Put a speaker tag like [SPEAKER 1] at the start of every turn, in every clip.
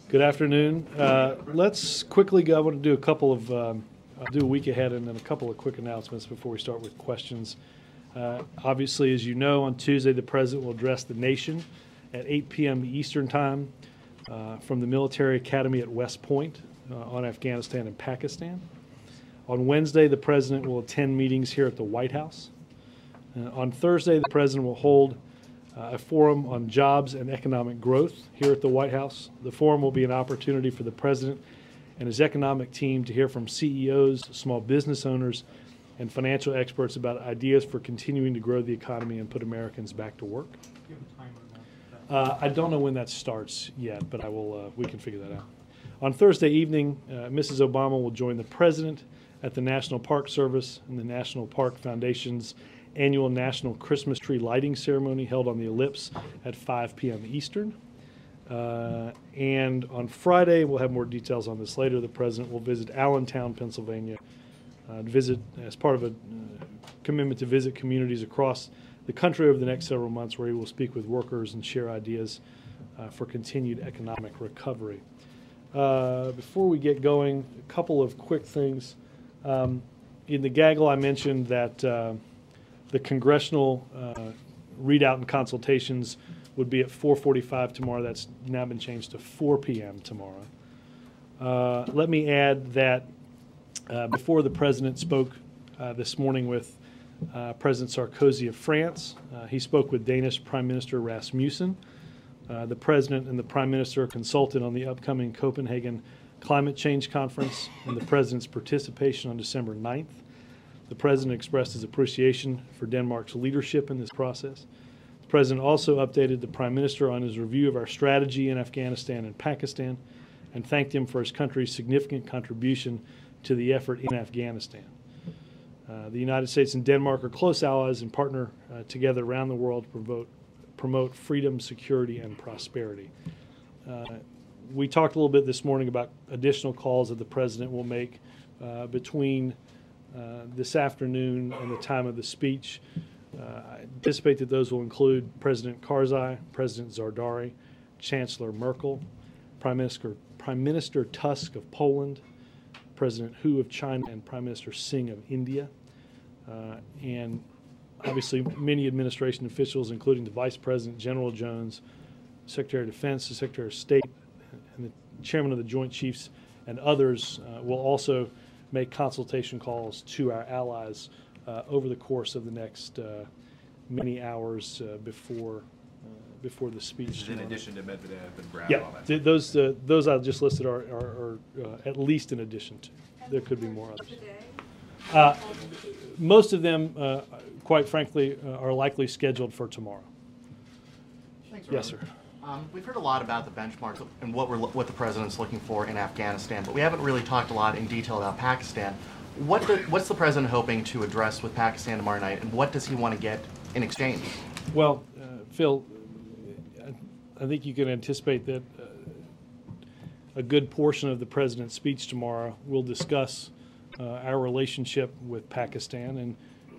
[SPEAKER 1] Good afternoon. Let's quickly go. I want to do a couple of, I'll do a week ahead and then a couple of quick announcements before we start with questions. Obviously, as you know, on Tuesday, the President will address the nation at 8 p.m. Eastern Time from the Military Academy at West Point on Afghanistan and Pakistan. On Wednesday, the President will attend meetings here at the White House. On Thursday, the President will hold a forum on jobs and economic growth here at the White House. The forum will be an opportunity for the President and his economic team to hear from CEOs, small business owners, and financial experts about ideas for continuing to grow the economy and put Americans back to work.
[SPEAKER 2] Do you have a timer on that?
[SPEAKER 1] I don't know when that starts yet, but I will. We can figure that out. On Thursday evening, Mrs. Obama will join the President at the National Park Service and the National Park Foundation's annual National Christmas Tree Lighting Ceremony held on the Ellipse at 5 p.m. Eastern. And on Friday, we'll have more details on this later, the President will visit Allentown, Pennsylvania, to visit as part of a commitment to visit communities across the country over the next several months, where he will speak with workers and share ideas for continued economic recovery. Before we get going, a couple of quick things. In the gaggle, I mentioned that the congressional readout and consultations would be at 4:45 tomorrow. That's now been changed to 4 p.m. tomorrow. Let me add that before the President spoke this morning with President Sarkozy of France, he spoke with Danish Prime Minister Rasmussen. The President and the Prime Minister consulted on the upcoming Copenhagen Climate Change Conference and the President's participation on December 9th. The President expressed his appreciation for Denmark's leadership in this process. The President also updated the Prime Minister on his review of our strategy in Afghanistan and Pakistan and thanked him for his country's significant contribution to the effort in Afghanistan. The United States and Denmark are close allies and partner together around the world to promote freedom, security, and prosperity. We talked a little bit this morning about additional calls that the President will make between this afternoon and the time of the speech. I anticipate that those will include President Karzai, President Zardari, Chancellor Merkel, Prime Minister Tusk of Poland, President Hu of China, and Prime Minister Singh of India. And obviously many administration officials, including the Vice President, General Jones, Secretary of Defense, the Secretary of State, and the Chairman of the Joint Chiefs, and others will also make consultation calls to our allies over the course of the next many hours before the speech.
[SPEAKER 3] This is in addition to Medvedev and Brown.
[SPEAKER 1] Yeah,
[SPEAKER 3] all that
[SPEAKER 1] those I just listed are at least in addition to. There could be more others. Most of them, quite frankly, are likely scheduled for tomorrow.
[SPEAKER 4] Thanks,
[SPEAKER 1] yes, sir.
[SPEAKER 4] We've heard a lot about the benchmarks and what the President's looking for in Afghanistan, but we haven't really talked a lot in detail about Pakistan. What's the President hoping to address with Pakistan tomorrow night, and what does he want to get in exchange?
[SPEAKER 1] Well, Phil, I think you can anticipate that a good portion of the President's speech tomorrow will discuss our relationship with Pakistan and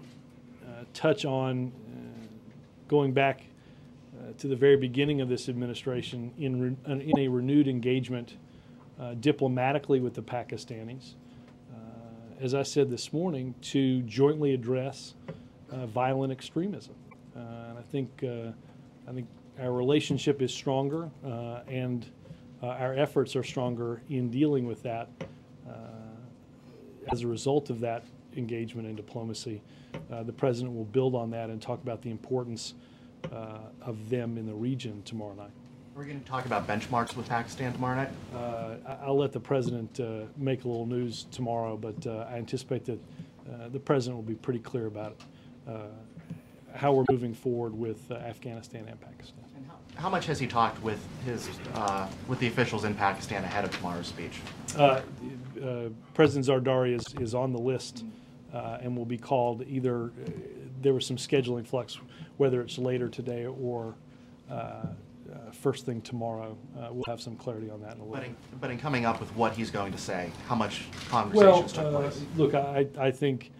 [SPEAKER 1] touch on going back to the very beginning of this administration in a renewed engagement diplomatically with the Pakistanis, as I said this morning, to jointly address violent extremism. And I think our relationship is stronger, and our efforts are stronger in dealing with that as a result of that engagement and diplomacy. The President will build on that and talk about the importance of them in the region tomorrow night.
[SPEAKER 4] We're going to talk about benchmarks with Pakistan tomorrow night?
[SPEAKER 1] I'll let the President make a little news tomorrow, but I anticipate that the President will be pretty clear about how we're moving forward with Afghanistan and Pakistan.
[SPEAKER 4] And how much has he talked with the officials in Pakistan ahead of tomorrow's speech?
[SPEAKER 1] President Zardari is on the list and will be called either. There was some scheduling flux, whether it's later today or first thing tomorrow. We'll have some clarity on that in a little bit.
[SPEAKER 4] But in coming up with what he's going to say, how much conversations took place?
[SPEAKER 1] Look, I think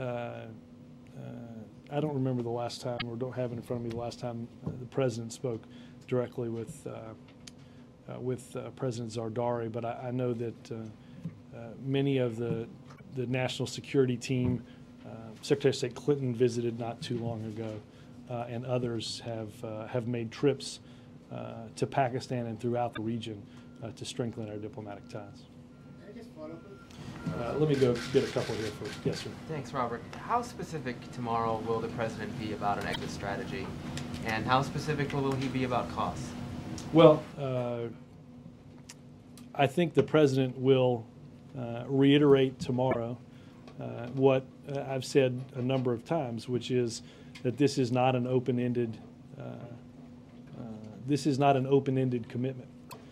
[SPEAKER 1] I don't remember the last time, or don't have it in front of me, the last time the President spoke directly with with President Zardari, but I know that many of the national security team, Secretary of State Clinton visited not too long ago, and others have made trips to Pakistan and throughout the region to strengthen our diplomatic ties. Let me go get a couple here first. Yes, sir.
[SPEAKER 5] Thanks, Robert. How specific tomorrow will the president be about an exit strategy, and how specific will he be about costs?
[SPEAKER 1] Well, I think the president will reiterate tomorrow what I've said a number of times, which is that this is not an open-ended commitment.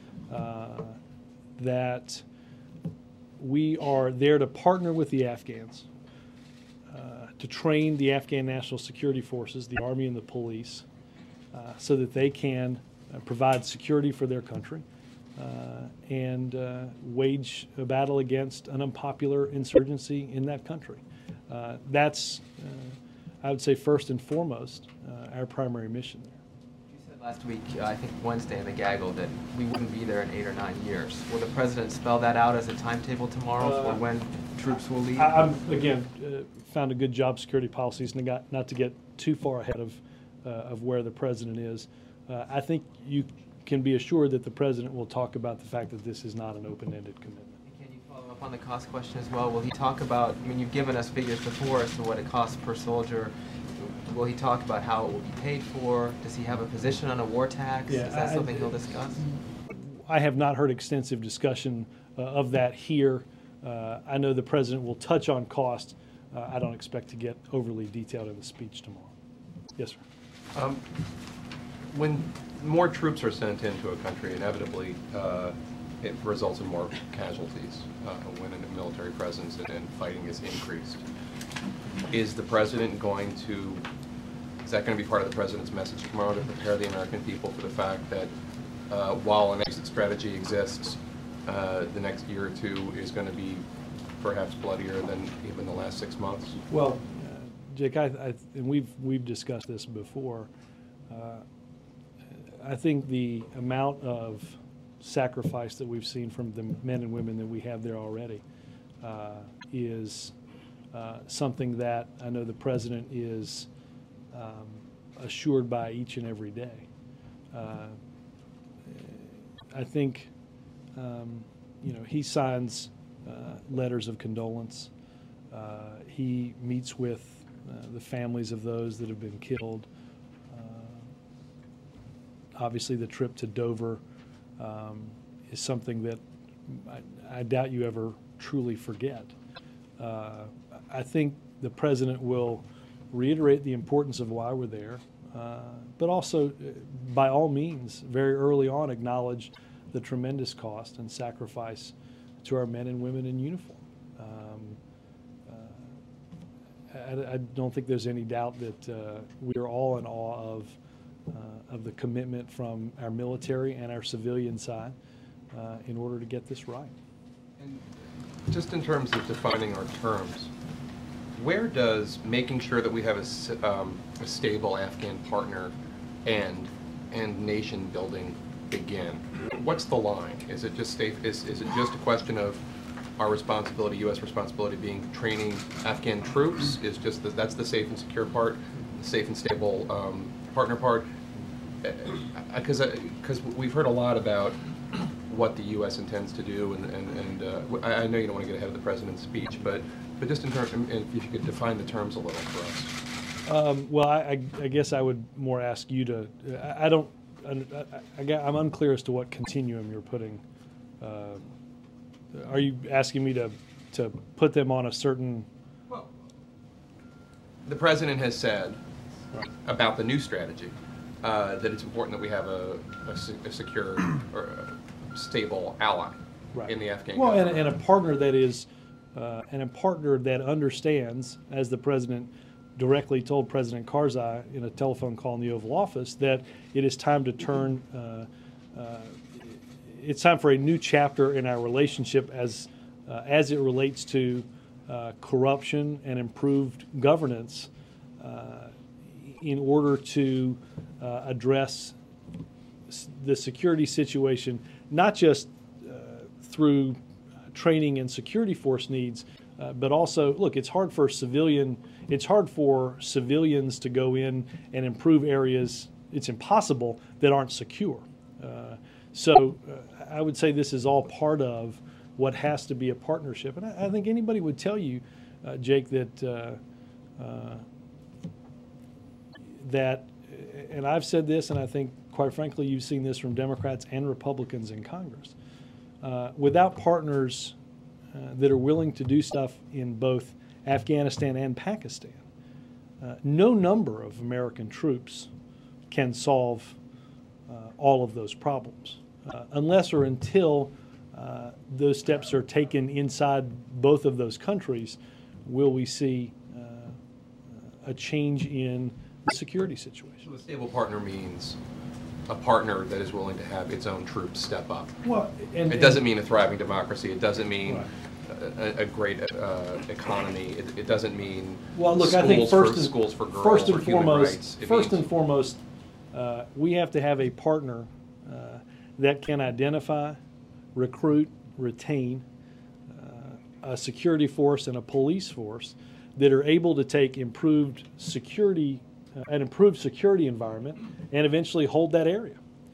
[SPEAKER 1] That we are there to partner with the Afghans to train the Afghan National Security Forces, the Army and the police, so that they can provide security for their country and wage a battle against an unpopular insurgency in that country. That's, I would say, first and foremost, our primary mission there.
[SPEAKER 5] You said last week, I think Wednesday in the gaggle, that we wouldn't be there in 8 or 9 years. Will the president spell that out as a timetable tomorrow for when troops will leave?
[SPEAKER 1] I'm again found a good job security policies, and not to get too far ahead of where the president is. I think you can be assured that the president will talk about the fact that this is not an open-ended commitment.
[SPEAKER 5] Can you follow up on the cost question as well? Will he talk about, I mean, you've given us figures before as to what it costs per soldier. Will he talk about how it will be paid for? Does he have a position on a war tax?
[SPEAKER 1] Yeah,
[SPEAKER 5] is that something he'll discuss?
[SPEAKER 1] I have not heard extensive discussion of that here. I know the president will touch on cost. I don't expect to get overly detailed in the speech tomorrow. Yes, sir.
[SPEAKER 6] When more troops are sent into a country, inevitably it results in more casualties when a military presence and fighting is increased. Is the president going to, is that going to be part of the president's message tomorrow, to prepare the American people for the fact that while an exit strategy exists, the next year or two is going to be perhaps bloodier than even the last 6 months?
[SPEAKER 1] Well, Jake, and we've discussed this before. I think the amount of sacrifice that we've seen from the men and women that we have there already is something that I know the president is assured by each and every day. I think he signs letters of condolence. He meets with the families of those that have been killed. Obviously, the trip to Dover is something that I doubt you ever truly forget. I think the president will reiterate the importance of why we're there, but also, by all means, very early on, acknowledge the tremendous cost and sacrifice to our men and women in uniform. I don't think there's any doubt that we are all in awe of the commitment from our military and our civilian side in order to get this right.
[SPEAKER 6] And just in terms of defining our terms, where does making sure that we have a stable Afghan partner and nation building begin? What's the line? Is it just is it just a question of our responsibility, U.S. responsibility, being training Afghan troops? Is just that's the safe and secure part, the safe and stable partner part? Because we've heard a lot about what the U.S. intends to do, and I know you don't want to get ahead of the president's speech, but just in terms, if you could define the terms a little for us.
[SPEAKER 1] Well, I guess I would more ask you to. I'm unclear as to what continuum you're putting. Are you asking me to put them on a certain?
[SPEAKER 6] Well, the president has said about the new strategy that it's important that we have a secure or a stable ally in the Afghan government.
[SPEAKER 1] And a partner that is, and a partner that understands, as the president directly told President Karzai in a telephone call in the Oval Office, that it is time to turn. It's time for a new chapter in our relationship as it relates to corruption and improved governance, in order to address the security situation, not just through training and security force needs, but also, look, it's hard for civilians to go in and improve areas. It's impossible that aren't secure. So I would say this is all part of what has to be a partnership. And I think anybody would tell you, Jake, that and I've said this, and I think, quite frankly, you've seen this from Democrats and Republicans in Congress. Without partners that are willing to do stuff in both Afghanistan and Pakistan, no number of American troops can solve all of those problems, unless or until those steps are taken inside both of those countries. Will we see a change in the security situation?
[SPEAKER 6] So a stable partner means a partner that is willing to have its own troops step up.
[SPEAKER 1] Well,
[SPEAKER 6] It doesn't mean a thriving democracy. It doesn't mean
[SPEAKER 1] Right.
[SPEAKER 6] a great economy. It doesn't mean
[SPEAKER 1] Well, look,
[SPEAKER 6] schools
[SPEAKER 1] I think
[SPEAKER 6] schools for girls
[SPEAKER 1] first and
[SPEAKER 6] or human rights. It
[SPEAKER 1] first
[SPEAKER 6] means-
[SPEAKER 1] and foremost, we have to have a partner that can identify, recruit, retain a security force and a police force that are able to take an improved security environment and eventually hold that area.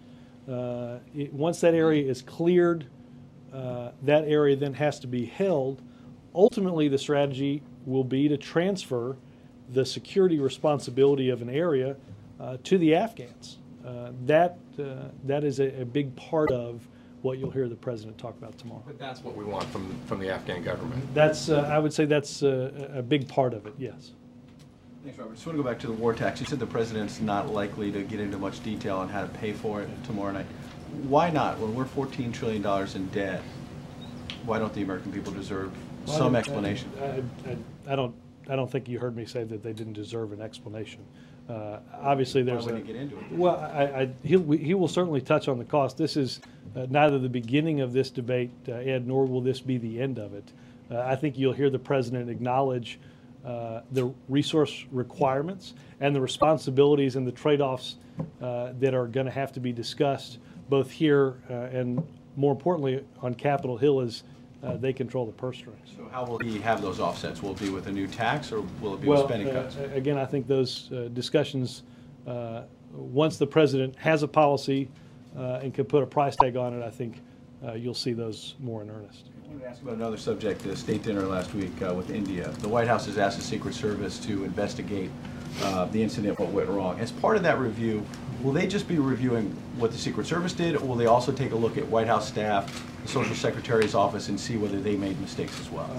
[SPEAKER 1] Once that area is cleared, that area then has to be held. Ultimately, the strategy will be to transfer the security responsibility of an area to the Afghans. That is a big part of what you'll hear the president talk about tomorrow.
[SPEAKER 6] But that's what we want from the Afghan government.
[SPEAKER 1] That's I would say that's a big part of it. Yes.
[SPEAKER 7] Thanks, Robert. Just want to go back to the war tax. You said the president's not likely to get into much detail on how to pay for it tomorrow night. Why not? When we're $14 trillion in debt, why don't the American people deserve some explanation?
[SPEAKER 1] I don't think you heard me say that they didn't deserve an explanation. Obviously, there's
[SPEAKER 7] Why wouldn't he get into it?
[SPEAKER 1] Well, he will certainly touch on the cost. This is neither the beginning of this debate, Ed, nor will this be the end of it. I think you'll hear the president acknowledge the resource requirements and the responsibilities and the trade-offs that are going to have to be discussed both here and, more importantly, on Capitol Hill as they control the purse strings.
[SPEAKER 7] So how will he have those offsets? Will it be with a new tax, or will it be with spending cuts?
[SPEAKER 1] Again, I think those discussions, once the president has a policy and can put a price tag on it, I think you'll see those more in earnest.
[SPEAKER 7] I wanted to ask about another subject, the state dinner last week with India. The White House has asked the Secret Service to investigate the incident, what went wrong. As part of that review, will they just be reviewing what the Secret Service did, or will they also take a look at White House staff, the Social Secretary's office, and see whether they made mistakes as well?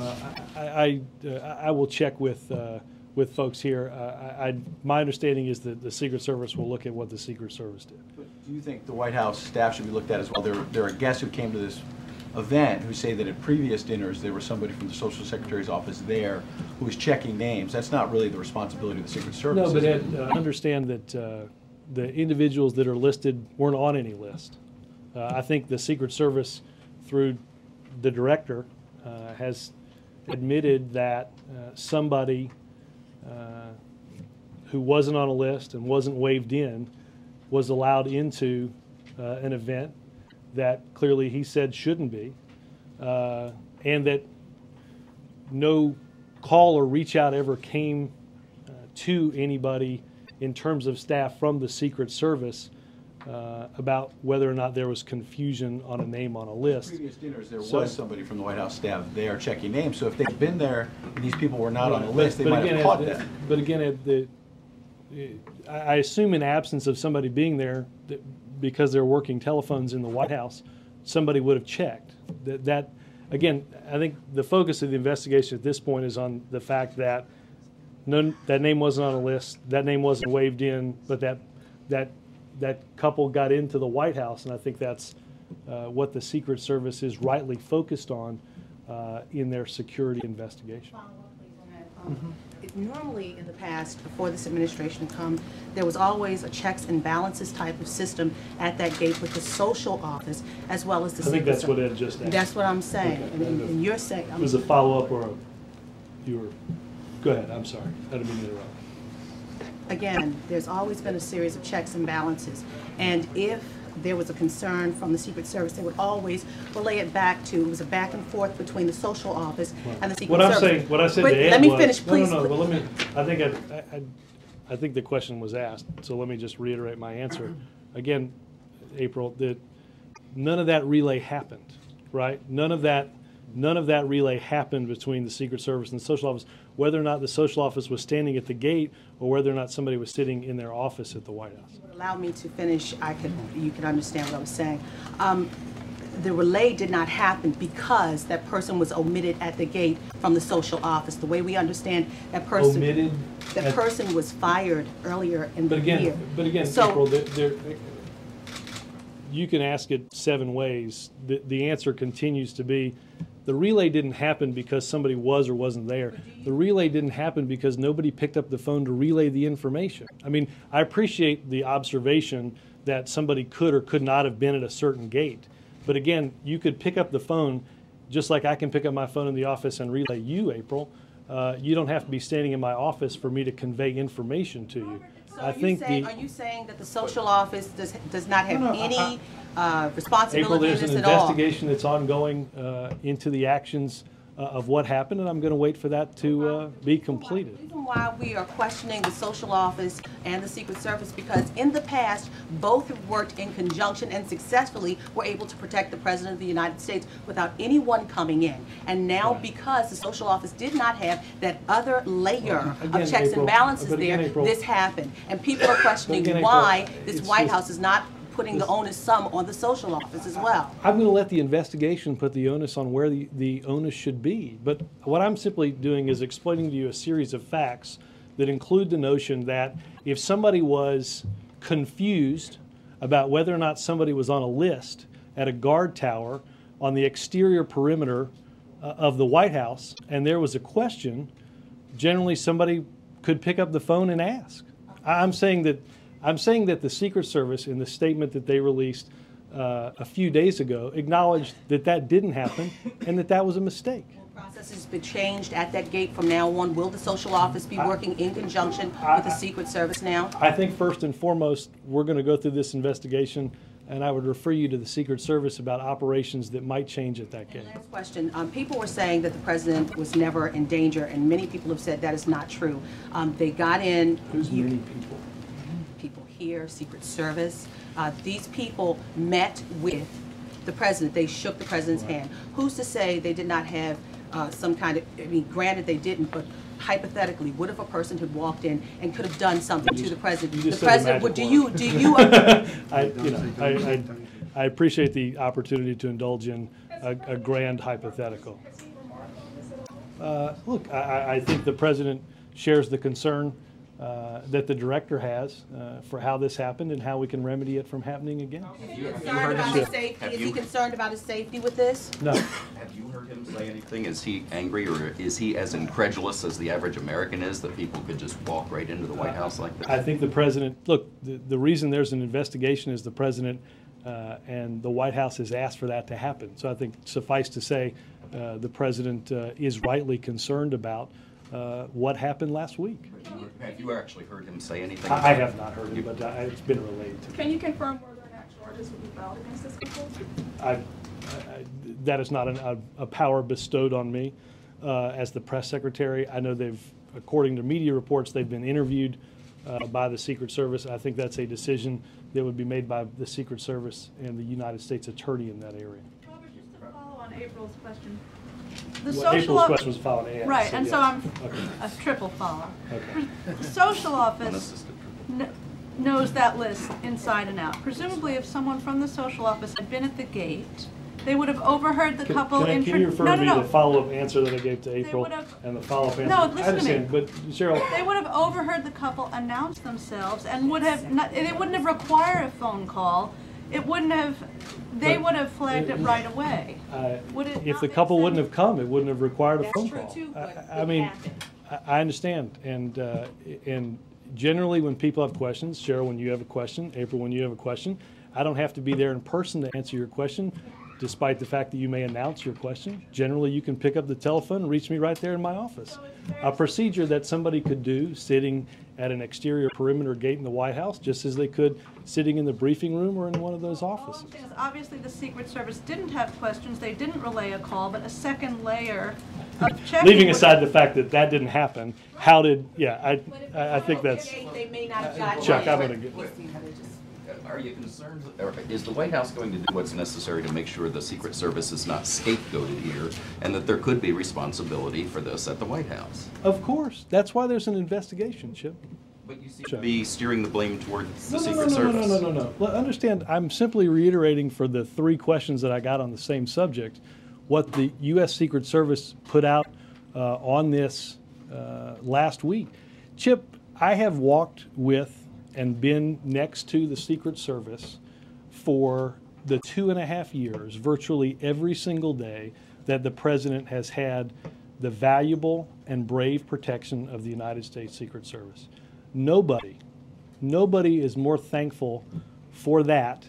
[SPEAKER 1] I will check with folks here. My understanding is that the Secret Service will look at what the Secret Service did.
[SPEAKER 7] But do you think the White House staff should be looked at as well? There are guests who came to this event who say that at previous dinners there was somebody from the Social Secretary's office there who was checking names. That's not really the responsibility of the Secret Service.
[SPEAKER 1] No, but
[SPEAKER 7] is
[SPEAKER 1] Ed,
[SPEAKER 7] it?
[SPEAKER 1] understand that the individuals that are listed weren't on any list. I think the Secret Service, through the director, has admitted that somebody who wasn't on a list and wasn't waived in was allowed into an event that clearly he said shouldn't be, and that no call or reach out ever came to anybody in terms of staff from the Secret Service about whether or not there was confusion on a name on a list.
[SPEAKER 7] Previous dinners, there
[SPEAKER 1] So-
[SPEAKER 7] was somebody from the White House staff there checking names. So if they'd been there and these people were not on the
[SPEAKER 1] Right,
[SPEAKER 7] list, they might
[SPEAKER 1] again,
[SPEAKER 7] have caught that.
[SPEAKER 1] But again, I assume in absence of somebody being there, because they're working telephones in the White House, somebody would have checked. That again, I think the focus of the investigation at this point is on the fact that that name wasn't on a list, that name wasn't waived in, but that couple got into the White House, and I think that's what the Secret Service is rightly focused on in their security investigation.
[SPEAKER 8] Follow up, please, on that. Normally, in the past, before this administration come, there was always a checks and balances type of system at that gate with the social office as well as the
[SPEAKER 1] I think
[SPEAKER 8] Secret
[SPEAKER 1] that's what
[SPEAKER 8] Service.
[SPEAKER 1] Ed just asked.
[SPEAKER 8] That's what I'm saying,
[SPEAKER 1] Okay.
[SPEAKER 8] and you're saying.
[SPEAKER 1] It was a follow-up or you were, go ahead, I'm sorry, I didn't mean to interrupt.
[SPEAKER 8] Again, there's always been a series of checks and balances. And if there was a concern from the Secret Service, they would always relay it back to, it was a back and forth between the social office and the Secret
[SPEAKER 1] What I'm
[SPEAKER 8] Service.
[SPEAKER 1] saying, what I said
[SPEAKER 8] But
[SPEAKER 1] to Ed
[SPEAKER 8] let me
[SPEAKER 1] was-
[SPEAKER 8] finish, please.
[SPEAKER 1] No, but let me, I think the question was asked, so let me just reiterate my answer. Again, April, that none of that relay happened, right? None of that relay happened between the Secret Service and the social office, whether or not the social office was standing at the gate or whether or not somebody was sitting in their office at the White House.
[SPEAKER 8] Allow me to finish, you can understand what I was saying. The relay did not happen because that person was omitted at the gate from the social office. The way we understand that person.
[SPEAKER 1] Omitted
[SPEAKER 8] That
[SPEAKER 1] at-
[SPEAKER 8] person was fired earlier in the
[SPEAKER 1] But
[SPEAKER 8] year.
[SPEAKER 1] again,
[SPEAKER 8] So-
[SPEAKER 1] April, you can ask it 7 ways. The answer continues to be, the relay didn't happen because somebody was or wasn't there. The relay didn't happen because nobody picked up the phone to relay the information. I mean, I appreciate the observation that somebody could or could not have been at a certain gate. But again, you could pick up the phone just like I can pick up my phone in the office and relay you, April. You don't have to be standing in my office for me to convey information to you.
[SPEAKER 8] So
[SPEAKER 1] I think
[SPEAKER 8] are you saying that the social office does not have any
[SPEAKER 1] April,
[SPEAKER 8] responsibility in
[SPEAKER 1] there's
[SPEAKER 8] this
[SPEAKER 1] an
[SPEAKER 8] at all?
[SPEAKER 1] investigation that's ongoing into the actions of what happened, and I'm going to wait for that to be completed.
[SPEAKER 8] The reason why we are questioning the social office and the Secret Service, because in the past, both have worked in conjunction and successfully were able to protect the President of the United States without anyone coming in. And now, because the social office did not have that other layer
[SPEAKER 1] Again,
[SPEAKER 8] of checks
[SPEAKER 1] April,
[SPEAKER 8] and balances
[SPEAKER 1] but again,
[SPEAKER 8] there,
[SPEAKER 1] April-
[SPEAKER 8] this happened. And people are questioning
[SPEAKER 1] Again, April,
[SPEAKER 8] why this
[SPEAKER 1] it's
[SPEAKER 8] White
[SPEAKER 1] just-
[SPEAKER 8] House is not putting the onus some on the social office as well.
[SPEAKER 1] I'm going to let the investigation put the onus on where the onus should be. But what I'm simply doing is explaining to you a series of facts that include the notion that if somebody was confused about whether or not somebody was on a list at a guard tower on the exterior perimeter of the White House, and there was a question, generally somebody could pick up the phone and ask. I'm saying that the Secret Service, in the statement that they released a few days ago, acknowledged that that didn't happen and that that was a mistake.
[SPEAKER 8] Process has been changed at that gate from now on. Will the social office be working in conjunction with the Secret Service now?
[SPEAKER 1] I think first and foremost, we're going to go through this investigation, and I would refer you to the Secret Service about operations that might change at that gate.
[SPEAKER 8] Last question. People were saying that the president was never in danger, and many people have said that is not true. They got in.
[SPEAKER 1] Who's many people?
[SPEAKER 8] People here, Secret Service. These people met with the president. They shook the president's hand. Who's to say they did not have some kind of, I mean, granted they didn't, but hypothetically, what if a person had walked in and could have done something to the president?
[SPEAKER 1] you just
[SPEAKER 8] The
[SPEAKER 1] said a
[SPEAKER 8] president,
[SPEAKER 1] magic
[SPEAKER 8] do you,
[SPEAKER 1] I appreciate the opportunity to indulge in a grand hypothetical. Look, I think the president shares the concern that the director has for how this happened and how we can remedy it from happening again.
[SPEAKER 8] concerned about his safety? Is he concerned about his safety with this?
[SPEAKER 1] No.
[SPEAKER 9] Have you heard him say anything? Is he angry, or is he as incredulous as the average American is that people could just walk right into the White House like this?
[SPEAKER 1] I think the president, look, the reason there's an investigation is the president and the White House has asked for that to happen. So I think suffice to say, the president is rightly concerned about what happened last week.
[SPEAKER 9] Have you actually heard him say anything?
[SPEAKER 1] I have not heard it, but it's been relayed to me.
[SPEAKER 10] Can you confirm whether or not charges will be filed against this people?
[SPEAKER 1] That is not a power bestowed on me as the press secretary. I know according to media reports, they've been interviewed by the Secret Service. I think that's a decision that would be made by the Secret Service and the United States Attorney in that area.
[SPEAKER 10] Robert, just to follow on April's question.
[SPEAKER 1] Well, April's question was followed and.
[SPEAKER 10] Right, and so
[SPEAKER 1] yes.
[SPEAKER 10] I'm
[SPEAKER 1] Okay.
[SPEAKER 10] a triple follow.
[SPEAKER 1] Okay.
[SPEAKER 10] The social office
[SPEAKER 9] Unassisted.
[SPEAKER 10] knows that list inside and out. Presumably, if someone from the social office had been at the gate, they would have overheard the couple.
[SPEAKER 1] Can you refer to me the follow-up answer that I gave to April
[SPEAKER 10] would've-
[SPEAKER 1] and the follow-up answer?
[SPEAKER 10] No, listen to
[SPEAKER 1] I understand,
[SPEAKER 10] me.
[SPEAKER 1] but Cheryl,
[SPEAKER 10] They would have overheard the couple announce themselves and would have not, they wouldn't have required a phone call. It wouldn't have, they
[SPEAKER 1] But-
[SPEAKER 10] would have flagged it right away. Would it
[SPEAKER 1] if
[SPEAKER 10] not
[SPEAKER 1] the
[SPEAKER 10] make
[SPEAKER 1] couple
[SPEAKER 10] sense?
[SPEAKER 1] wouldn't have come, it wouldn't have required a
[SPEAKER 8] That's
[SPEAKER 1] phone
[SPEAKER 8] true,
[SPEAKER 1] call.
[SPEAKER 8] too, but
[SPEAKER 1] I
[SPEAKER 8] it
[SPEAKER 1] mean,
[SPEAKER 8] happened.
[SPEAKER 1] I understand, and generally when people have questions, Cheryl, when you have a question, April, when you have a question, I don't have to be there in person to answer your question. despite the fact that you may announce your question, generally you can pick up the telephone and reach me right there in my office. A procedure that somebody could do sitting at an exterior perimeter gate in the White House, just as they could sitting in the briefing room or in one of those
[SPEAKER 10] All
[SPEAKER 1] offices.
[SPEAKER 10] I'm saying is obviously the Secret Service didn't have questions, they didn't relay a call, but a second layer of checking.
[SPEAKER 1] Leaving
[SPEAKER 10] would-
[SPEAKER 1] aside the fact that that didn't happen, how did, yeah, I think that's,
[SPEAKER 8] They may not have gotten
[SPEAKER 1] Chuck,
[SPEAKER 8] it.
[SPEAKER 1] I'm gonna get,
[SPEAKER 9] Are you concerned, or is the White House going to do what's necessary to make sure the Secret Service is not scapegoated here, and that there could be responsibility for this at the White House?
[SPEAKER 1] of course, that's why there's an investigation, Chip.
[SPEAKER 9] But you seem
[SPEAKER 1] Sure.
[SPEAKER 9] to be steering the blame toward the
[SPEAKER 1] No, no,
[SPEAKER 9] Secret
[SPEAKER 1] no,
[SPEAKER 9] Service.
[SPEAKER 1] no. Well, understand, I'm simply reiterating for the three questions that I got on the same subject, what the U.S. Secret Service put out on this last week. Chip, I have walked with and been next to the Secret Service for the 2.5 years, virtually every single day, that the President has had the valuable and brave protection of the United States Secret Service. Nobody is more thankful for that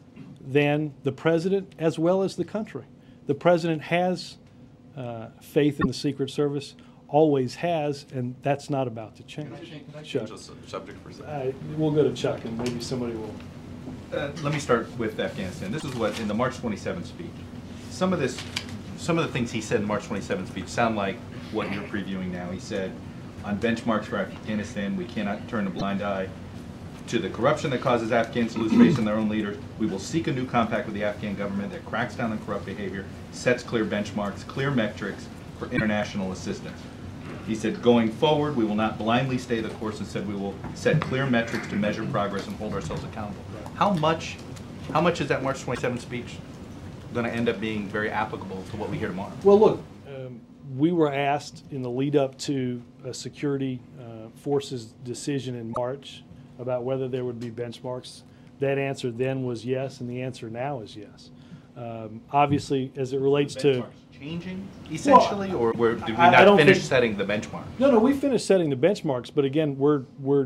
[SPEAKER 1] than the President as well as the country. The President has faith in the Secret Service, always has, and that's not about to change. Chuck,
[SPEAKER 9] Just a subject for a second.
[SPEAKER 1] we'll go to Chuck and maybe somebody will.
[SPEAKER 3] Let me start with Afghanistan. This is what, in the March 27th speech, some of the things he said in the March 27th speech sound like what you're previewing now. He said, on benchmarks for Afghanistan, we cannot turn a blind eye to the corruption that causes Afghans to lose faith in their own leaders. We will seek a new compact with the Afghan government that cracks down on corrupt behavior, sets clear benchmarks, clear metrics for international assistance. He said, going forward, we will not blindly stay the course. Instead, we will set clear metrics to measure progress and hold ourselves accountable. How much is that March 27th speech going to end up being very applicable to what we hear tomorrow?
[SPEAKER 1] Well, look, we were asked in the lead up to a security forces decision in March about whether there would be benchmarks. That answer then was yes, and the answer now is yes. Obviously, as it relates to...
[SPEAKER 3] Changing, essentially, or did we
[SPEAKER 1] I
[SPEAKER 3] not
[SPEAKER 1] don't
[SPEAKER 3] finish
[SPEAKER 1] think-
[SPEAKER 3] setting the benchmark?
[SPEAKER 1] No, we finished setting the benchmarks, but again, we're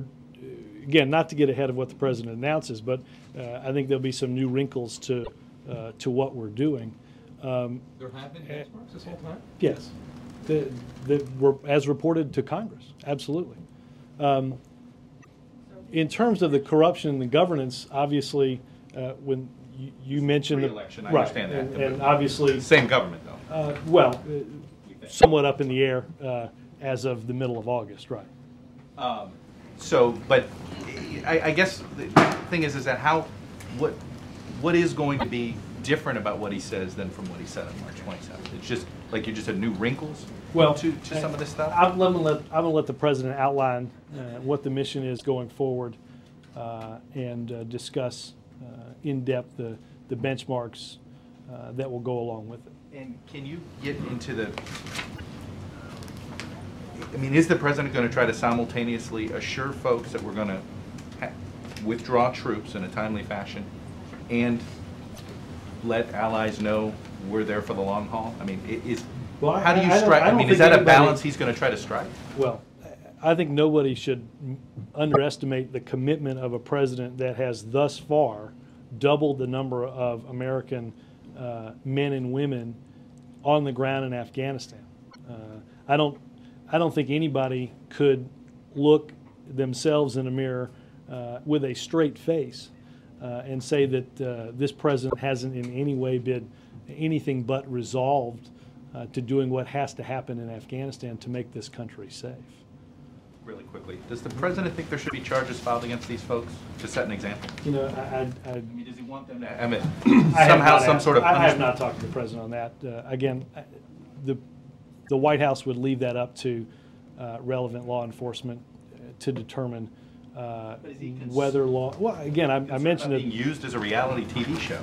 [SPEAKER 1] again, not to get ahead of what the President announces, but I think there'll be some new wrinkles to what we're doing.
[SPEAKER 6] There have been benchmarks this whole time?
[SPEAKER 1] Yes, that were as reported to Congress, absolutely. In terms of the corruption and the governance, obviously, when you mentioned
[SPEAKER 3] Re-election, I
[SPEAKER 1] right,
[SPEAKER 3] understand that.
[SPEAKER 1] and obviously,
[SPEAKER 3] Same government, though.
[SPEAKER 1] somewhat up in the air as of the middle of August, right?
[SPEAKER 3] But I guess the thing is that what is going to be different about what he says than from what he said on March 27th? It's just, like you just said, new wrinkles to some of this stuff?
[SPEAKER 1] I'm going to let the President outline what the mission is going forward and discuss in depth the benchmarks that will go along with it.
[SPEAKER 3] And can you get into is the President going to try to simultaneously assure folks that we're going to withdraw troops in a timely fashion and let allies know we're there for the long haul? How do you strike? Is that a balance he's going to try to strike?
[SPEAKER 1] Well, I think nobody should underestimate the commitment of a president that has thus far doubled the number of American men and women on the ground in Afghanistan. I don't think anybody could look themselves in a mirror with a straight face and say that this president hasn't in any way been anything but resolved to doing what has to happen in Afghanistan to make this country safe.
[SPEAKER 3] Really quickly, does the President think there should be charges filed against these folks to set an example?
[SPEAKER 1] You know,
[SPEAKER 3] Does he want them to,
[SPEAKER 1] I have
[SPEAKER 3] somehow
[SPEAKER 1] not
[SPEAKER 3] some
[SPEAKER 1] asked-
[SPEAKER 3] sort of
[SPEAKER 1] I have
[SPEAKER 3] punishment?
[SPEAKER 1] not talked to the President on that. Again, the White House would leave that up to relevant law enforcement to determine whether law. Well, again, I mentioned
[SPEAKER 3] Being
[SPEAKER 1] it.
[SPEAKER 3] used as a reality TV show.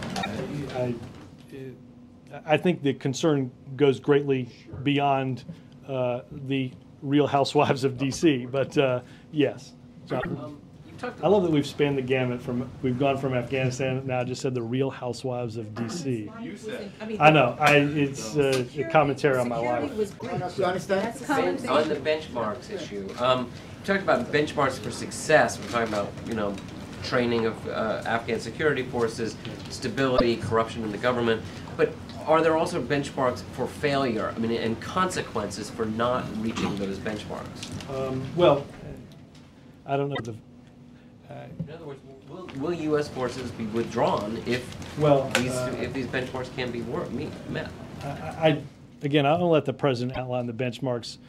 [SPEAKER 1] I think the concern goes greatly beyond the Real Housewives of D.C. But yes, John. I love that we've spanned the gamut we've gone from Afghanistan, now I just said the Real Housewives of D.C. I know, it's a commentary on my life.
[SPEAKER 11] You understand? On the benchmarks issue, we talked about benchmarks for success. We're talking about, training of Afghan security forces, stability, corruption in the government. But are there also benchmarks for failure, I mean, and consequences for not reaching those benchmarks?
[SPEAKER 1] Well, I don't know the.
[SPEAKER 11] In other words, will U.S. forces be withdrawn if these benchmarks can be met?
[SPEAKER 1] Again, I don't let the president outline the benchmarks.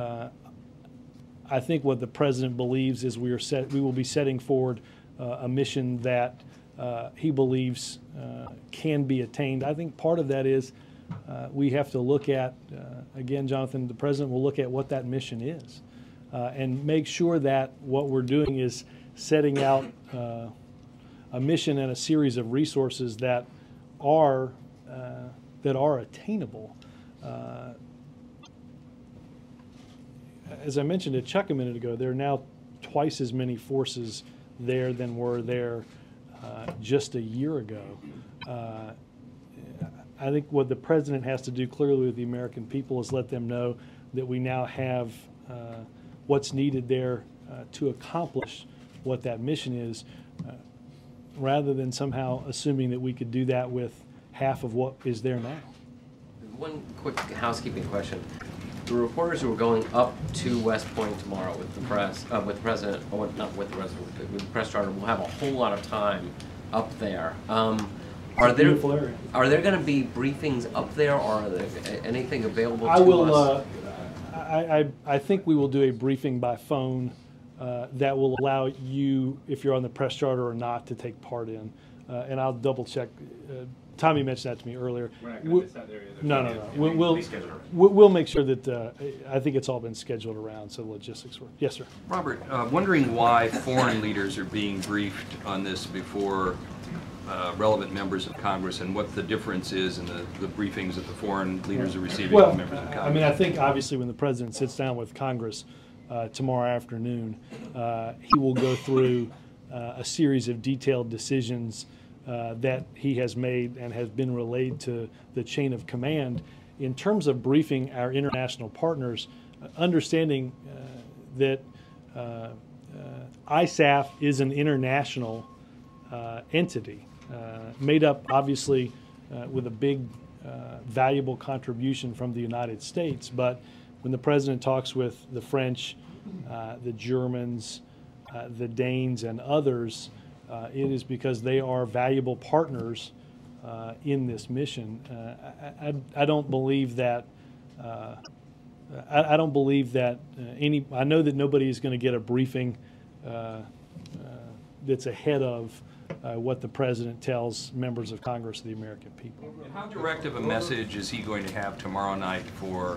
[SPEAKER 1] I think what the president believes is we will be setting forward a mission that he believes can be attained. I think part of that is we have to look at, again, Jonathan, the president will look at what that mission is and make sure that what we're doing is setting out a mission and a series of resources that are attainable. As I mentioned to Chuck a minute ago, there are now twice as many forces there than were there just a year ago. I think what the president has to do clearly with the American people is let them know that we now have what's needed there to accomplish what that mission is, rather than somehow assuming that we could do that with half of what is there now.
[SPEAKER 11] One quick housekeeping question. The reporters who are going up to West Point tomorrow with the press, with the president, or not with the president, with the press charter, will have a whole lot of time up there. Are there going to be briefings up there, or are there anything available to us?
[SPEAKER 1] I think we will do a briefing by phone that will allow you, if you're on the press charter or not, to take part in. And I'll double check. Tommy mentioned that to me earlier.
[SPEAKER 3] We're not going to miss that area.
[SPEAKER 1] No. We'll make sure that I think it's all been scheduled around, so logistics work. Yes, sir.
[SPEAKER 12] Robert, wondering why foreign leaders are being briefed on this before relevant members of Congress, and what the difference is in the briefings that the foreign leaders are receiving from members of Congress.
[SPEAKER 1] I mean, I think obviously when the president sits down with Congress tomorrow afternoon, he will go through a series of detailed decisions that he has made and has been relayed to the chain of command in terms of briefing our international partners, understanding that ISAF is an international entity made up obviously with a big valuable contribution from the United States. But when the president talks with the French, the Germans, the Danes and others, it is because they are valuable partners in this mission. I don't believe that. I don't believe that I know that nobody is going to get a briefing that's ahead of what the president tells members of Congress of the American people.
[SPEAKER 12] How direct of a message is he going to have tomorrow night for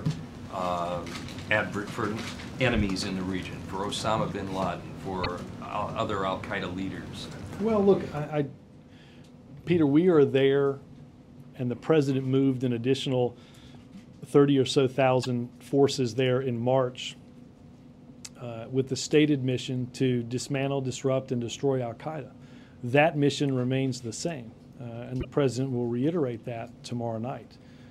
[SPEAKER 12] enemies in the region, for Osama bin Laden, for other al-Qaeda leaders?
[SPEAKER 1] Well, look, Peter, we are there, and the president moved an additional 30 or so thousand forces there in March with the stated mission to dismantle, disrupt, and destroy al-Qaeda. That mission remains the same, and the president will reiterate that tomorrow night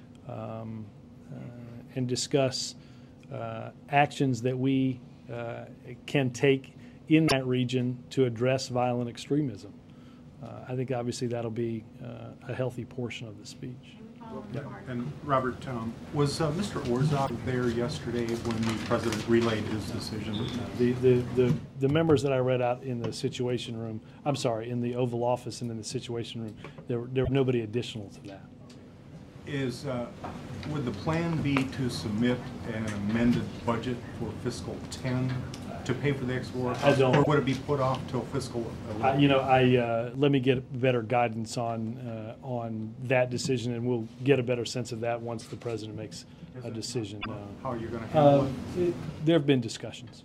[SPEAKER 1] and discuss actions that we can take in that region to address violent extremism. I think obviously that'll be a healthy portion of the speech.
[SPEAKER 2] And Robert, was Mr. Orzov there yesterday when the president relayed his decision?
[SPEAKER 1] The members that I read out in the Situation Room, I'm sorry, in the Oval Office and in the Situation Room, there was nobody additional to that.
[SPEAKER 2] Would the plan be to submit an amended budget for fiscal 10 to pay for the export?
[SPEAKER 1] I don't.
[SPEAKER 2] Or would it be put off till fiscal 11?
[SPEAKER 1] Let me get better guidance on that decision, and we'll get a better sense of that once the president makes a decision.
[SPEAKER 2] How are you going to handle it?
[SPEAKER 1] There have been discussions.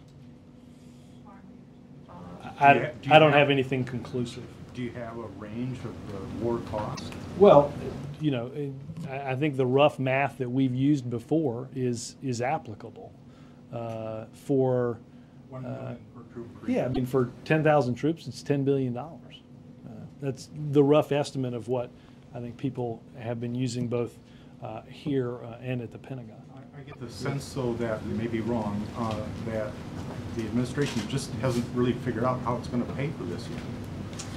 [SPEAKER 1] I don't have anything conclusive.
[SPEAKER 2] Do you have a range of the war cost?
[SPEAKER 1] Well, I think the rough math that we've used before is applicable for.
[SPEAKER 2] 1 million per troop.
[SPEAKER 1] Yeah, I mean, for 10,000 troops, it's $10 billion. That's the rough estimate of what I think people have been using both here and at the Pentagon.
[SPEAKER 2] I get the sense, though, that, and may be wrong, that the administration just hasn't really figured out how it's going to pay for this yet.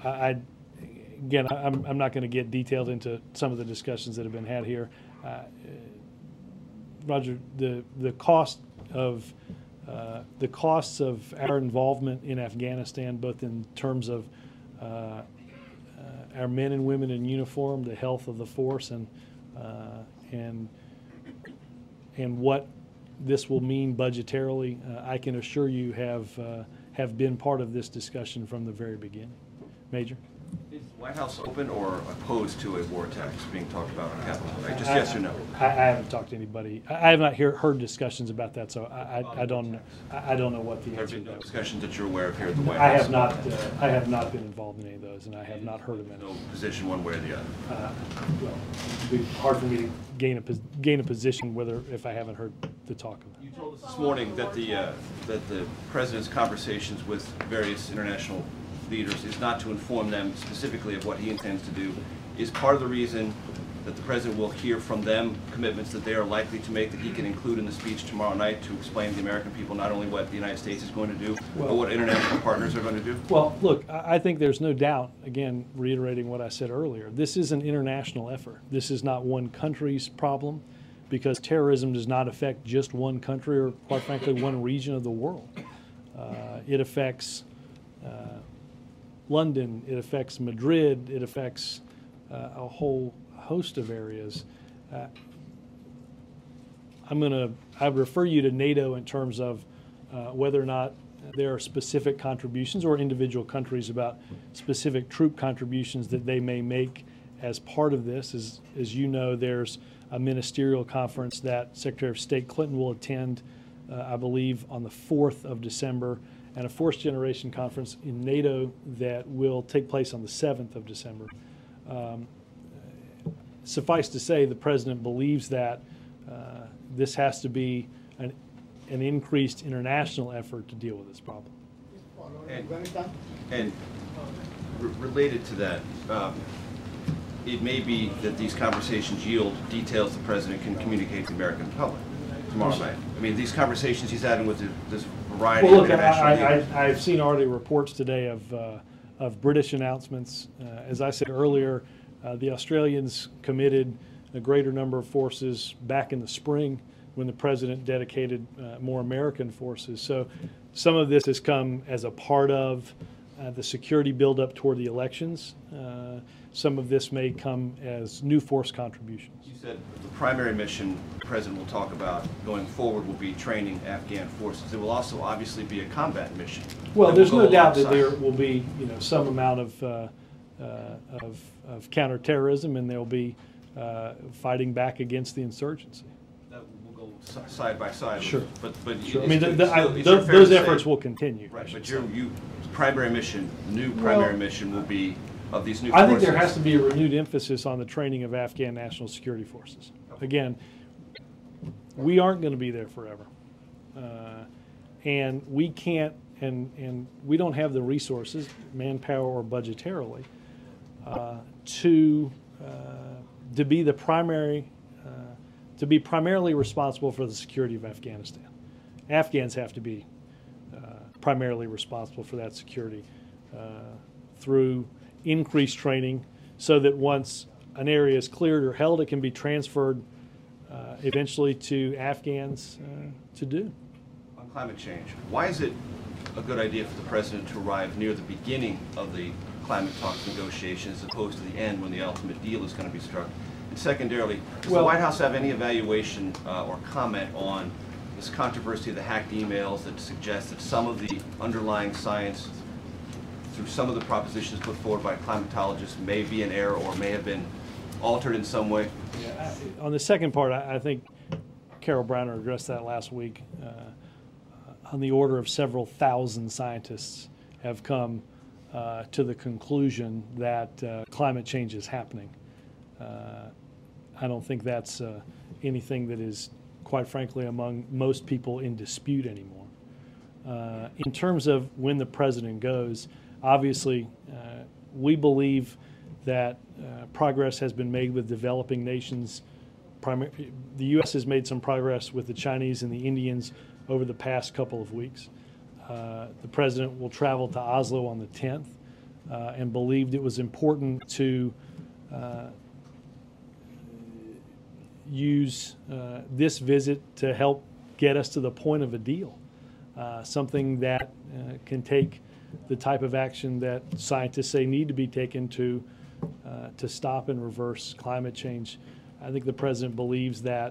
[SPEAKER 1] I'm not going to get detailed into some of the discussions that have been had here. Roger, the costs of our involvement in Afghanistan, both in terms of our men and women in uniform, the health of the force, and what this will mean budgetarily, I can assure you have been part of this discussion from the very beginning. Major?
[SPEAKER 13] Is the White House open or opposed to a war tax being talked about on Capitol Hill? Just yes or no?
[SPEAKER 1] I haven't talked to anybody. I have not heard discussions about that, so I don't know what the answer
[SPEAKER 13] There have been no
[SPEAKER 1] is.
[SPEAKER 13] discussions that you're aware of here at the White
[SPEAKER 1] I
[SPEAKER 13] House?
[SPEAKER 1] have not been involved in any of those, and I have not heard of any.
[SPEAKER 13] No position one way or the other?
[SPEAKER 1] Well, it'd be hard for me to gain a position if I haven't heard the talk about it.
[SPEAKER 13] You told us this morning that the president's conversations with various international leaders is not to inform them specifically of what he intends to do. Is part of the reason that the president will hear from them commitments that they are likely to make that he can include in the speech tomorrow night to explain to the American people not only what the United States is going to do, but what international partners are going to do?
[SPEAKER 1] Well, look, I think there's no doubt, again, reiterating what I said earlier, this is an international effort. This is not one country's problem, because terrorism does not affect just one country or, quite frankly, one region of the world. It affects London, it affects Madrid, it affects a whole host of areas. I refer you to NATO in terms of whether or not there are specific contributions or individual countries about specific troop contributions that they may make as part of this. As you know, there's a ministerial conference that Secretary of State Clinton will attend, I believe, on the 4th of December, and a fourth generation conference in NATO that will take place on the 7th of December. Suffice to say, the president believes that this has to be an increased international effort to deal with this problem.
[SPEAKER 13] And related to that, it may be that these conversations yield details the president can communicate to the American public tomorrow night. I mean, these conversations he's having with this variety
[SPEAKER 1] Well,
[SPEAKER 13] of
[SPEAKER 1] look,
[SPEAKER 13] international leaders.
[SPEAKER 1] I've seen already reports today of British announcements. As I said earlier, the Australians committed a greater number of forces back in the spring when the president dedicated more American forces. So some of this has come as a part of the security buildup toward the elections. Some of this may come as new force contributions.
[SPEAKER 13] You said the primary mission the president will talk about going forward will be training Afghan forces. There will also obviously be a combat mission.
[SPEAKER 1] Well, there's
[SPEAKER 13] will
[SPEAKER 1] no
[SPEAKER 13] go
[SPEAKER 1] doubt that
[SPEAKER 13] alongside.
[SPEAKER 1] there will be, some amount of counterterrorism, and there'll be fighting back against the insurgency.
[SPEAKER 13] That will go side by side.
[SPEAKER 1] Sure.
[SPEAKER 13] But
[SPEAKER 1] Sure. I mean,
[SPEAKER 13] it's
[SPEAKER 1] those efforts will continue.
[SPEAKER 13] Right, but your primary mission, new primary mission will be of these new
[SPEAKER 1] I
[SPEAKER 13] forces.
[SPEAKER 1] think there has to be a renewed emphasis on the training of Afghan national security forces. Again, we aren't going to be there forever. And we can't, and we don't have the resources, manpower or budgetarily, to be the primary, to be primarily responsible for the security of Afghanistan. Afghans have to be primarily responsible for that security through increased training, so that once an area is cleared or held, it can be transferred eventually to Afghans to do.
[SPEAKER 13] On climate change, why is it a good idea for the president to arrive near the beginning of the climate talks negotiations as opposed to the end when the ultimate deal is going to be struck? And secondarily, does the White House have any evaluation or comment on this controversy of the hacked emails that suggest that some of the underlying science through some of the propositions put forward by climatologists may be in error or may have been altered in some way?
[SPEAKER 1] Yeah, on the second part, I think Carol Browner addressed that last week. On the order of several thousand scientists have come to the conclusion that climate change is happening. I don't think that's anything that is, quite frankly, among most people in dispute anymore. In terms of when the president goes, obviously, we believe that progress has been made with developing nations. The U.S. has made some progress with the Chinese and the Indians over the past couple of weeks. The president will travel to Oslo on the 10th and believed it was important to use this visit to help get us to the point of a deal, something that can take the type of action that scientists say need to be taken to stop and reverse climate change. I think the president believes that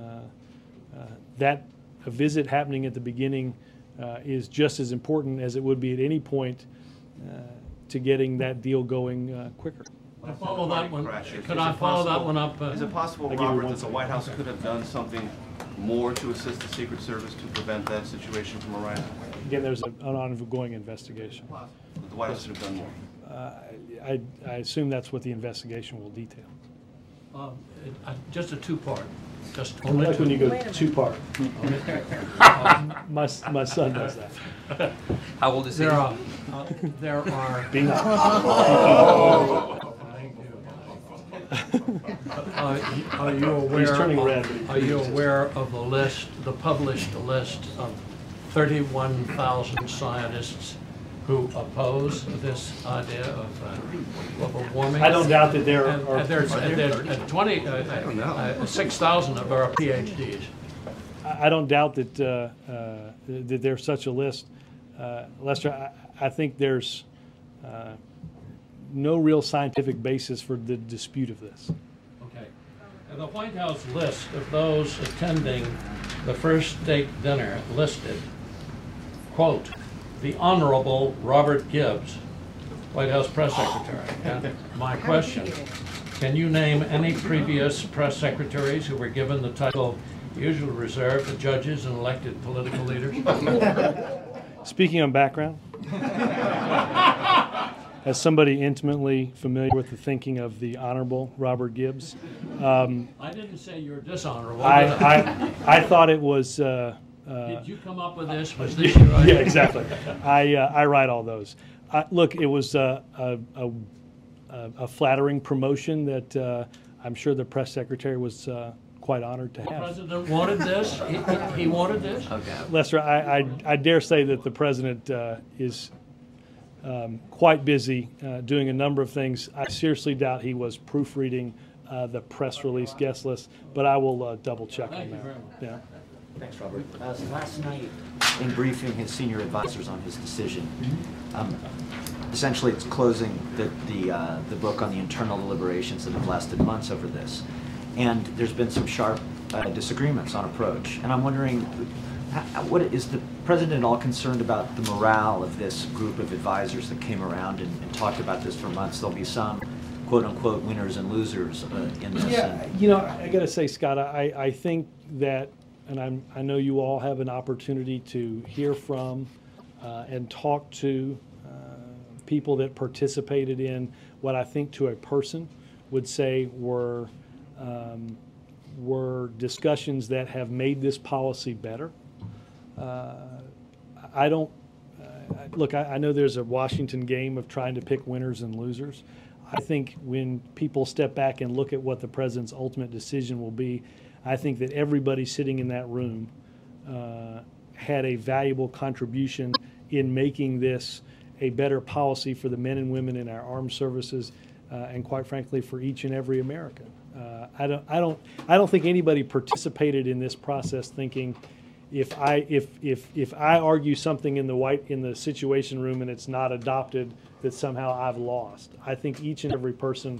[SPEAKER 1] that a visit happening at the beginning is just as important as it would be at any point to getting that deal going quicker.
[SPEAKER 14] Could I follow that one up?
[SPEAKER 13] Is it possible, Robert, that the White House could have done something more to assist the Secret Service to prevent that situation from arising?
[SPEAKER 1] Again, there's an ongoing investigation.
[SPEAKER 13] That the White House should have done more?
[SPEAKER 1] I assume that's what the investigation will detail.
[SPEAKER 14] Just a two-part.
[SPEAKER 1] I like when you go two-part. My son does that.
[SPEAKER 12] How old is he?
[SPEAKER 14] There are.
[SPEAKER 1] Being
[SPEAKER 14] Are you aware?
[SPEAKER 1] He's turning red.
[SPEAKER 14] Are you aware of the list, the published list of 31,000 scientists who oppose this idea of global warming?
[SPEAKER 1] I don't doubt that there are.
[SPEAKER 14] There's 6,000 of our PhDs.
[SPEAKER 1] I don't doubt that that there's such a list, Lester. I think there's no real scientific basis for the dispute of this.
[SPEAKER 14] Okay. And the White House list of those attending the first state dinner listed, quote, the Honorable Robert Gibbs, White House Press Secretary. And my question, can you name any previous press secretaries who were given the title usually reserved for judges and elected political leaders?
[SPEAKER 1] Speaking on background, as somebody intimately familiar with the thinking of the Honorable Robert Gibbs,
[SPEAKER 14] I didn't say you're dishonorable.
[SPEAKER 1] I thought it was.
[SPEAKER 14] Did you come up with this? Was this your idea?
[SPEAKER 1] Yeah, exactly. I write all those. Look, it was a flattering promotion that I'm sure the press secretary was quite honored to have.
[SPEAKER 14] The president wanted this? He wanted this?
[SPEAKER 1] Okay. Lester, I dare say that the president is quite busy doing a number of things. I seriously doubt he was proofreading the press release guest list, but I will double check on that.
[SPEAKER 14] Thank you very much.
[SPEAKER 1] Yeah.
[SPEAKER 15] Thanks, Robert. Last night, in briefing his senior advisors on his decision, essentially it's closing the book on the internal deliberations that have lasted months over this. And there's been some sharp disagreements on approach. And I'm wondering, what is the president at all concerned about the morale of this group of advisors that came around and talked about this for months? There'll be some quote-unquote winners and losers in this.
[SPEAKER 1] Yeah, you know, I got to say, Scott, I think that, and I know you all have an opportunity to hear from and talk to people that participated in what I think to a person would say were discussions that have made this policy better. I don't, look, I know there's a Washington game of trying to pick winners and losers. I think when people step back and look at what the president's ultimate decision will be, I think that everybody sitting in that room had a valuable contribution in making this a better policy for the men and women in our armed services, and quite frankly, for each and every American. I don't think anybody participated in this process thinking, if I argue something in the Situation Room and it's not adopted, that somehow I've lost. I think each and every person.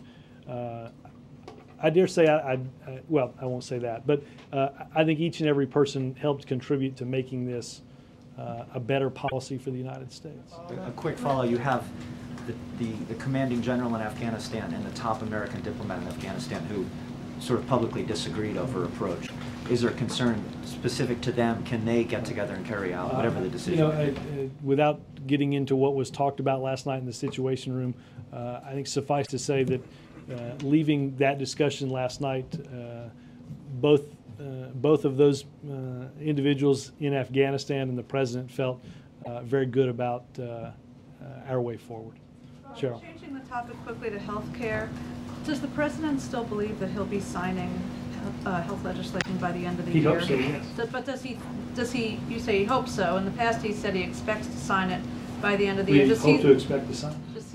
[SPEAKER 1] I dare say, well, I won't say that, but I think each and every person helped contribute to making this a better policy for the United States.
[SPEAKER 15] A quick follow, you have the commanding general in Afghanistan and the top American diplomat in Afghanistan who sort of publicly disagreed over approach. Is there concern specific to them? Can they get together and carry out whatever the decision is?
[SPEAKER 1] Without getting into what was talked about last night in the Situation Room, I think suffice to say that leaving that discussion last night, both of those individuals in Afghanistan and the president felt very good about our way forward. Cheryl.
[SPEAKER 10] Changing the topic quickly to health care, does the president still believe that he'll be signing health legislation by the end of the year?
[SPEAKER 1] He hopes so, yes.
[SPEAKER 10] But does he, you say he hopes so. In the past he said he expects to sign it by the end of the year.
[SPEAKER 1] We hope to expect to sign.
[SPEAKER 10] Does he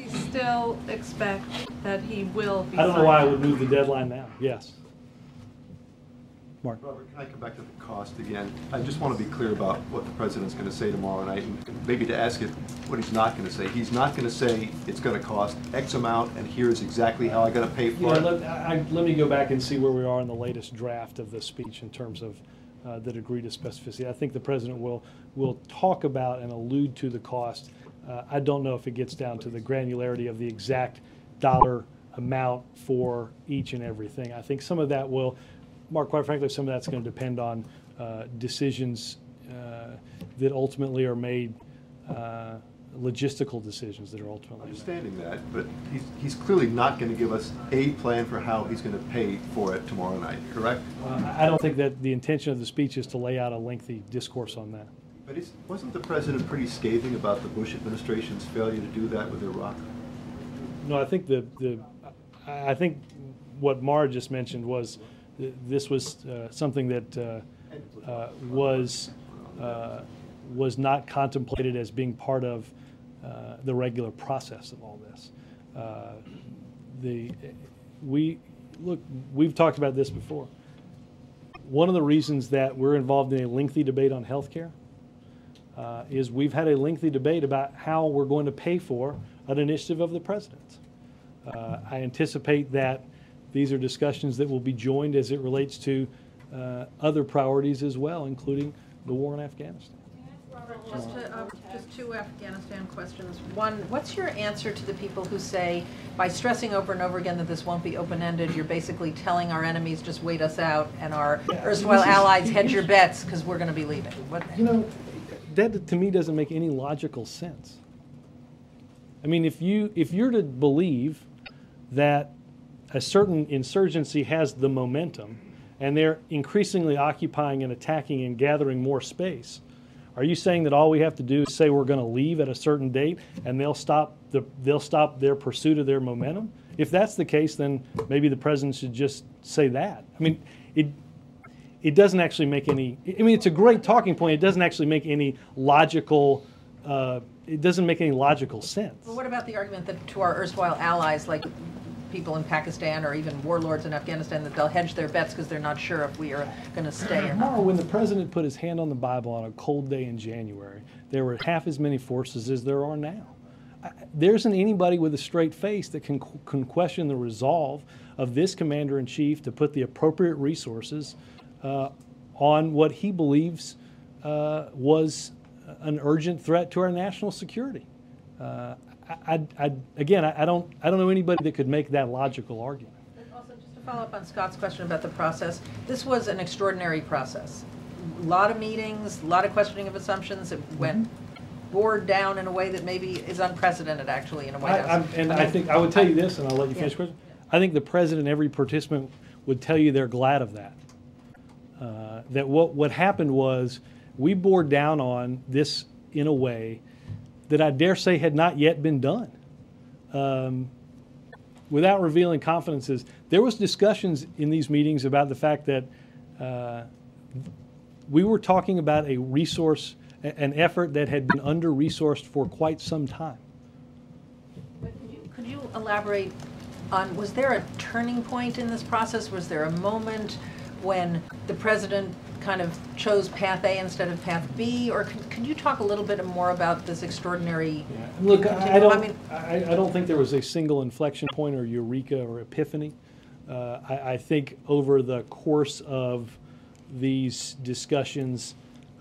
[SPEAKER 10] still expect that he will be
[SPEAKER 1] I don't know why I
[SPEAKER 10] signed
[SPEAKER 1] would move the deadline now. Yes. Mark.
[SPEAKER 16] Robert, can I come back to the cost again? I just want to be clear about what the president's going to say tomorrow night, and maybe to ask it what he's not going to say. He's not going to say it's going to cost X amount, and here's exactly how I'm going to pay for it.
[SPEAKER 1] Let me go back and see where we are in the latest draft of the speech in terms of the degree to specificity. I think the president will talk about and allude to the cost. I don't know if it gets down to the granularity of the exact dollar amount for each and everything. I think some of that will, Mark, quite frankly, some of that's going to depend on decisions that ultimately are made, logistical decisions that are ultimately made.
[SPEAKER 16] Understanding that, but he's clearly not going to give us a plan for how he's going to pay for it tomorrow night, correct?
[SPEAKER 1] I don't think that the intention of the speech is to lay out a lengthy discourse on that.
[SPEAKER 16] But wasn't the president pretty scathing about the Bush administration's failure to do that with Iraq?
[SPEAKER 1] No, I think I think what Mara just mentioned was this was something that was not contemplated as being part of the regular process of all this. We've talked about this before. One of the reasons that we're involved in a lengthy debate on health care is we've had a lengthy debate about how we're going to pay for an initiative of the president's. I anticipate that these are discussions that will be joined as it relates to other priorities as well, including the war in Afghanistan.
[SPEAKER 17] Just two Afghanistan questions. One, what's your answer to the people who say, by stressing over and over again that this won't be open-ended, you're basically telling our enemies just wait us out and our erstwhile allies hedge your bets because we're going to be leaving?
[SPEAKER 1] You know, that to me doesn't make any logical sense. I mean, if you're to believe that a certain insurgency has the momentum and they're increasingly occupying and attacking and gathering more space, are you saying that all we have to do is say we're going to leave at a certain date and they'll stop their pursuit of their momentum? If that's the case, then maybe the president should just say that. I mean, it doesn't actually make any. I mean, it's a great talking point. It doesn't actually make any logical. It doesn't make any logical sense.
[SPEAKER 17] Well, what about the argument that to our erstwhile allies, like people in Pakistan or even warlords in Afghanistan, that they'll hedge their bets because they're not sure if we are going to stay or not?
[SPEAKER 1] When the president put his hand on the Bible on a cold day in January, there were half as many forces as there are now. There isn't anybody with a straight face that can question the resolve of this commander-in-chief to put the appropriate resources on what he believes was an urgent threat to our national security. I don't know anybody that could make that logical argument.
[SPEAKER 17] Also, just to follow up on Scott's question about the process, this was an extraordinary process. A lot of meetings, a lot of questioning of assumptions. It went bored down in a way that maybe is unprecedented, actually, in a White House.
[SPEAKER 1] I think I would tell you this, and I'll let you finish the question. I think the president and every participant would tell you they're glad of that. That what happened was we bore down on this in a way that I dare say had not yet been done. Without revealing confidences, there was discussions in these meetings about the fact that we were talking about a resource, an effort that had been under-resourced for quite some time.
[SPEAKER 17] Could you elaborate on, was there a turning point in this process? Was there a moment when the president kind of chose path A instead of path B? Or could you talk a little bit more about this extraordinary...
[SPEAKER 1] Yeah. Look, I don't think there was a single inflection point or eureka or epiphany. I think over the course of these discussions,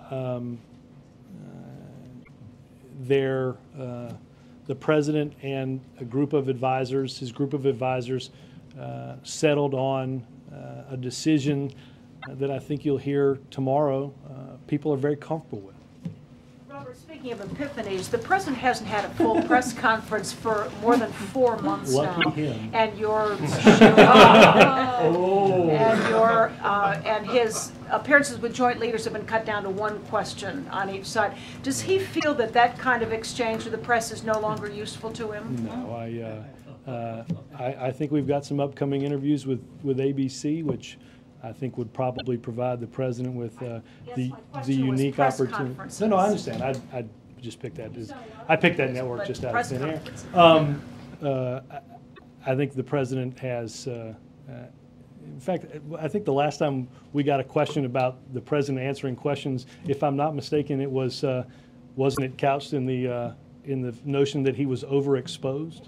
[SPEAKER 1] the president and a group of advisors, his group of advisors, settled on a decision that I think you'll hear tomorrow people are very comfortable with.
[SPEAKER 18] Robert, speaking of epiphanies, the president hasn't had a full press conference for more than 4 months
[SPEAKER 1] Lucky
[SPEAKER 18] now.
[SPEAKER 1] him.
[SPEAKER 18] And your and his appearances with joint leaders have been cut down to one question on each side. Does he feel that that kind of exchange with the press is no longer useful to him?
[SPEAKER 1] No, I think we've got some upcoming interviews with ABC, which I think would probably provide the president with the unique opportunity. No, I understand. I just picked that. I picked that network just out of thin air. I think the president has, in fact, I think the last time we got a question about the president answering questions, if I'm not mistaken, it was, wasn't it couched in the notion that he was overexposed?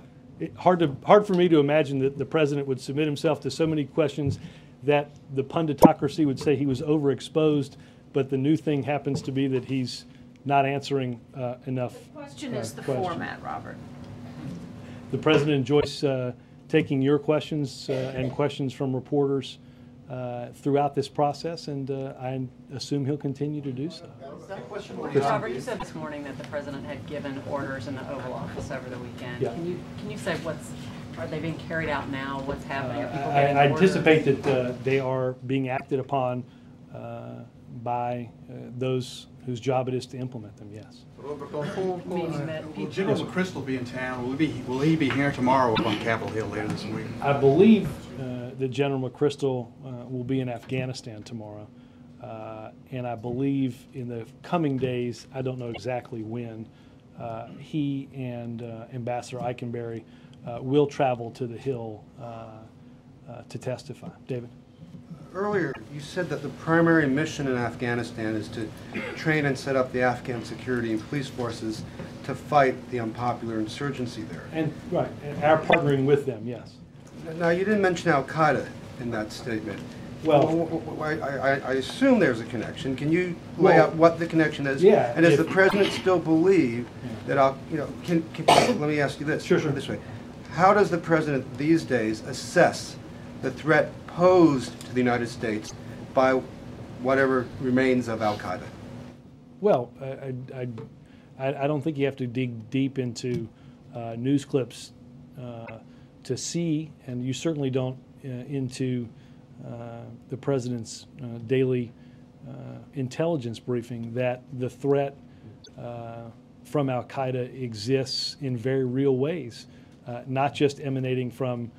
[SPEAKER 1] Hard for me to imagine that the president would submit himself to so many questions that the punditocracy would say he was overexposed, but the new thing happens to be that he's not answering enough
[SPEAKER 18] Question is the
[SPEAKER 1] questions.
[SPEAKER 18] format, Robert.
[SPEAKER 1] The president enjoys taking your questions and questions from reporters throughout this process, and I assume he'll continue to do so.
[SPEAKER 19] Robert, you said this morning that the president had given orders in the Oval Office over the weekend.
[SPEAKER 1] Yeah.
[SPEAKER 19] Can you say are they being carried out now? What's happening? Are people
[SPEAKER 1] I
[SPEAKER 19] getting
[SPEAKER 1] anticipate
[SPEAKER 19] orders?
[SPEAKER 1] that they are being acted upon by those whose job it is to implement them, yes.
[SPEAKER 19] Meaning that
[SPEAKER 20] Will
[SPEAKER 19] people-
[SPEAKER 20] General McChrystal be in town? Will he be here tomorrow up on Capitol Hill later this week?
[SPEAKER 1] I believe that General McChrystal will be in Afghanistan tomorrow. And I believe in the coming days, I don't know exactly when, he and Ambassador Eikenberry will travel to the Hill to testify. David?
[SPEAKER 21] Earlier, you said that the primary mission in Afghanistan is to train and set up the Afghan security and police forces to fight the unpopular insurgency there.
[SPEAKER 1] And right, and our partnering with them, yes.
[SPEAKER 21] Now, you didn't mention Al-Qaeda in that statement.
[SPEAKER 1] Well,
[SPEAKER 21] I assume there's a connection. Can you lay out what the connection is?
[SPEAKER 1] Yeah,
[SPEAKER 21] And does
[SPEAKER 1] if-
[SPEAKER 21] the president still believe that let me ask you this.
[SPEAKER 1] Sure.
[SPEAKER 21] This way. How does the president these days assess the threat posed to the United States by whatever remains of Al-Qaeda?
[SPEAKER 1] Well, I don't think you have to dig deep into news clips to see, and you certainly don't into the president's daily intelligence briefing, that the threat from Al-Qaeda exists in very real ways, not just emanating from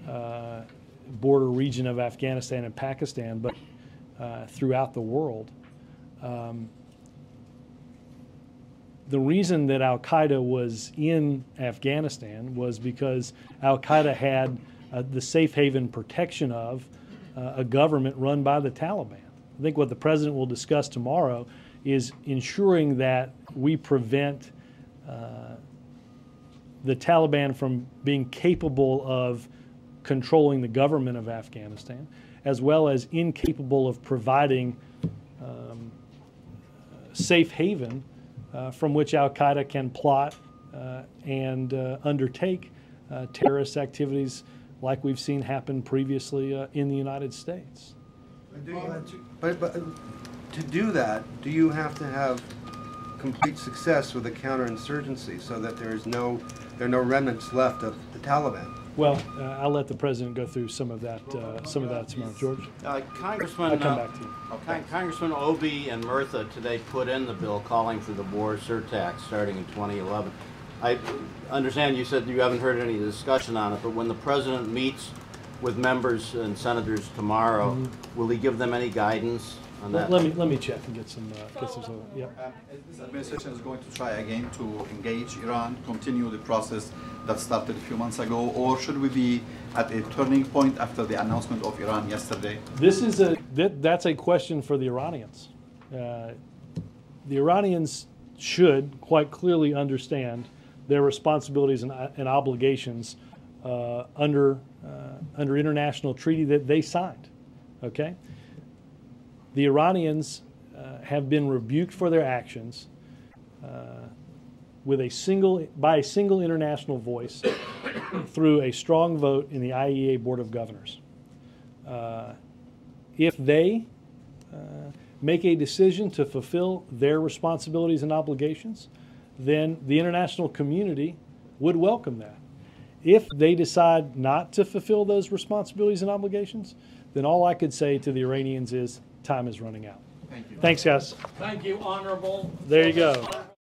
[SPEAKER 1] border region of Afghanistan and Pakistan, but throughout the world. The reason that Al-Qaeda was in Afghanistan was because Al-Qaeda had the safe haven protection of a government run by the Taliban. I think what the president will discuss tomorrow is ensuring that we prevent the Taliban from being capable of controlling the government of Afghanistan, as well as incapable of providing safe haven from which Al-Qaeda can plot and undertake terrorist activities like we've seen happen previously in the United States.
[SPEAKER 21] But to do that, do you have to have complete success with the counterinsurgency so that there are no remnants left of the Taliban?
[SPEAKER 1] Well, I'll let the president go through some of that tomorrow. George?
[SPEAKER 22] Congressman,
[SPEAKER 1] I'll come back to you.
[SPEAKER 22] Congressman Obey and Murtha today put in the bill calling for the war surtax starting in 2011. I understand you said you haven't heard any discussion on it, but when the president meets with members and senators tomorrow, will he give them any guidance on that?
[SPEAKER 1] Let me check and get some. Yeah.
[SPEAKER 23] This administration is going to try again to engage Iran, continue the process that started a few months ago, or should we be at a turning point after the announcement of Iran yesterday?
[SPEAKER 1] That's a question for the Iranians. The Iranians should quite clearly understand their responsibilities and obligations under international treaty that they signed. Okay. The Iranians have been rebuked for their actions by a single international voice through a strong vote in the IAEA Board of Governors. If they make a decision to fulfill their responsibilities and obligations, then the international community would welcome that. If they decide not to fulfill those responsibilities and obligations, then all I could say to the Iranians is time is running out.
[SPEAKER 23] Thank you.
[SPEAKER 1] Thanks, guys.
[SPEAKER 14] Thank you, Honorable.
[SPEAKER 1] There you go.